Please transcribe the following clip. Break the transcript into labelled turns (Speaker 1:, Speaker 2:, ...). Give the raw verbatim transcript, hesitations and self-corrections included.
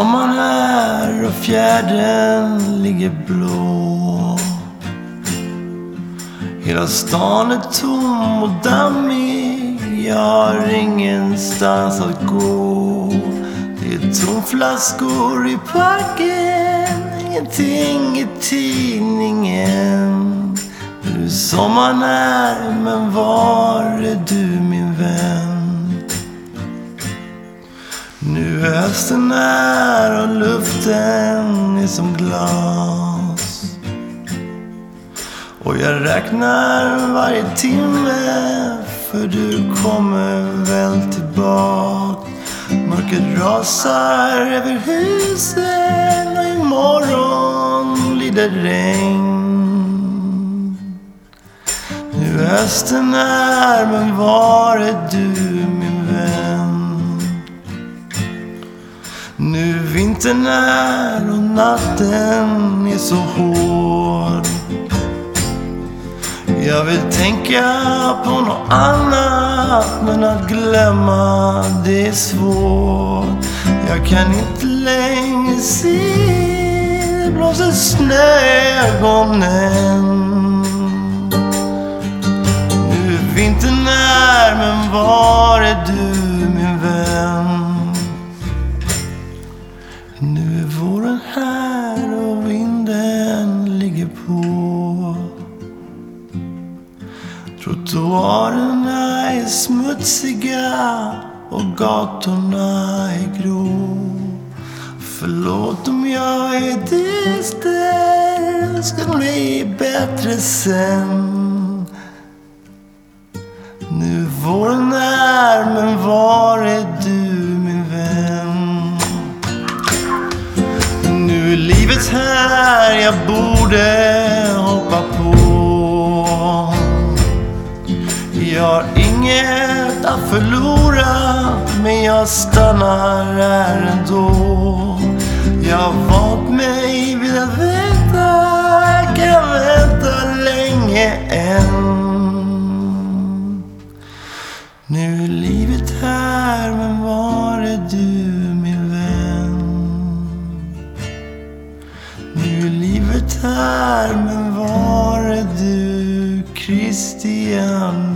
Speaker 1: sommaren här och fjärden ligger blå. Hela stan är tom och dammig, jag har ingenstans att gå. Det är tomflaskor i parken, ingenting i tidningen. Nu är sommaren här, men var är du min vän? Nu är hösten här och luften är som glas. Och jag räknar varje timme, för du kommer väl tillbaka. Mörkret rasar över husen och imorgon lider regn. Nu är hösten här, men var är du min vän? Nu vintern är och natten är så hård. Jag vill tänka på något annat, men att glömma det är svårt. Jag kan inte längre se, det blåser snö i ögonen. Nu är vintern här, men var är du min vän? Nu är våren här och vinden ligger på. Trottoarerna är smutsiga och gatorna är grå. Förlåt om jag är dyster, ska bli bättre sen. Nu är våren här, men var är du min vän? Nu är livet här, jag borde hoppa på. Jag har inget att förlora, men jag stannar här ändå. Jag har vant mig vid att vänta, jag kan vänta länge än. Nu är livet här, men var är du min vän? Nu är livet här, men var är du, Christian?